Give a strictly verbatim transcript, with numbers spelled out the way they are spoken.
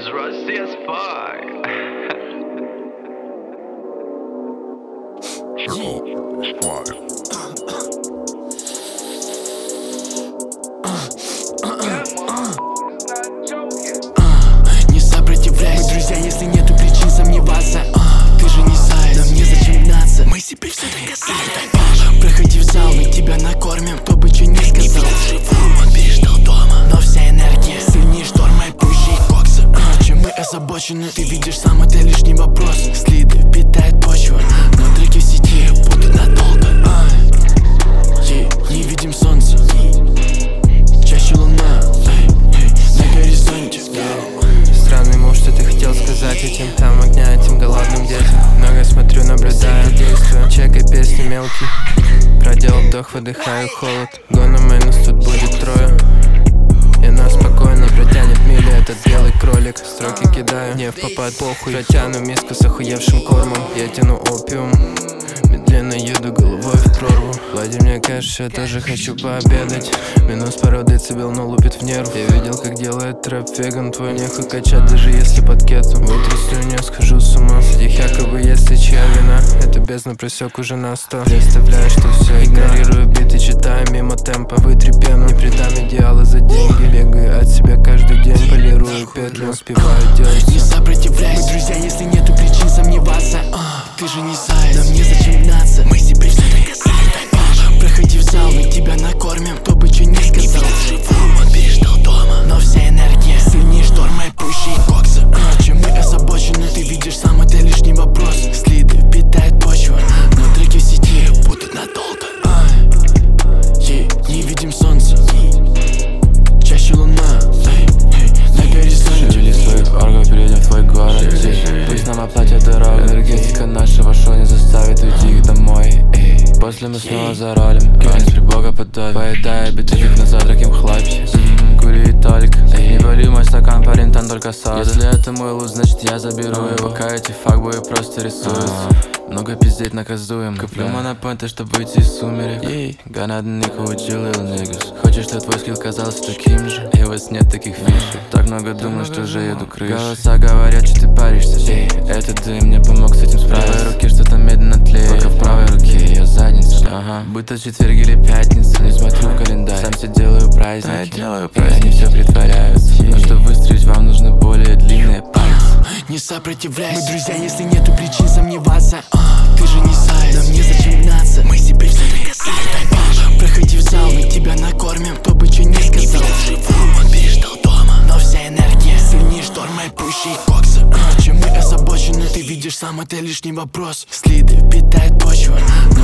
Russia Spy. Не сопротивляйся, мы друзья, если нету причин сомневаться. Ты же не заяц, нам незачем гнаться. Мы себе все доказали. Проходи в зал, мы тебя накормим. Кто бы че не сказал, он переждал дома. Но вся энергия сильнее шторма и пуще кокса. Чем мы озабочены, ты видишь сам, это лишний вопрос. Следы питает почву, но треки в сети будут надолго. Не видим солнца, чаще луна на горизонте. Странный муж, что ты хотел сказать этим там огня, этим голодным детям. Много смотрю, наблюдаю действия, чекай песни мелкий. Проделал вдох, выдыхаю холод. Гона майнус, тут будет трое. И нас спокойно протянет мили этот белый кролик. Строки кидаю, не в попад похуй. Протяну миску с охуевшим кормом. Я тяну опиум, медленно еду головой в прорву. Влади, мне кажется, я тоже хочу пообедать. Минус пару децибел, но лупит в нерв. Я видел, как делает трэп веган. Твой нехуй качать, даже если под кетом. Вытру слюню, схожу с ума. С этих якобы, если чья вина. Это бездна просек уже на сто. Представляю, что все игнорирую биты, читаю мимо темпа. Вытри пену, не предам идеалы за деньги. Бегаю от себя каждый день, полирую петли, успеваю делать. Не сопротивляйся, мы друзья, если нету причин сомневаться. Ты же не заяц, нам незачем гнаться. Мы себе все доказали. Проходи в зал, мы тебя накормим. Кто бы че не сказал, он переждал дома. Но вся энергия сильнее шторма и пуще кокса. Чем мы озабочены, ты видишь сам, это лишний вопрос. Следы питает почву, но треки в сети будут надолго. Не видим солнца, чаще луна на горизонте. Шевели своих оргов, перейдем в твой город. Пусть нам оплатят дорогу. Энергетика нашего шоу не заставит уйти их домой. Эй. После мы снова за ролем. Конец при бога подобие. Поедая биты, как на завтрак им хлопья. Кури и толик. Не вали мой стакан, парень, там только сода. Если это мой лут, значит я заберу его. Пока эти факбои просто рисуют. Много пиздеть наказуем. Куплю монопоинты, чтобы выйти из сумерек. Ей, got нику учил little niggas. Хочешь, что твой скилл казался таким же? И у вас нет таких фишек. Так много думаю, что уже еду крышей. Голоса говорят, что ты паришься. Ей, этот дым мне помог с этим справиться. В правой руке что-то медленно тлеет. Пока в правой руке ее задница. Ага, будто четверг или пятница. Не смотрю в календарь, сам себе делаю праздники. Я делаю праздники, они все притворяются. Но чтобы выстрелить, вам нужны более длинные пальцы. Не сопротивляйся, мы друзья, если нету причин сомневаться. Ты же не заяц, нам незачем гнаться. Мы себе все доказали. Проходи в зал, мы тебя накормим. Кто бы че не сказал, он переждал дома. Но вся энергия сильнее шторма и пуще кокса. Чем мы озабочены, ты видишь сам, это лишний вопрос. Следы питает почву,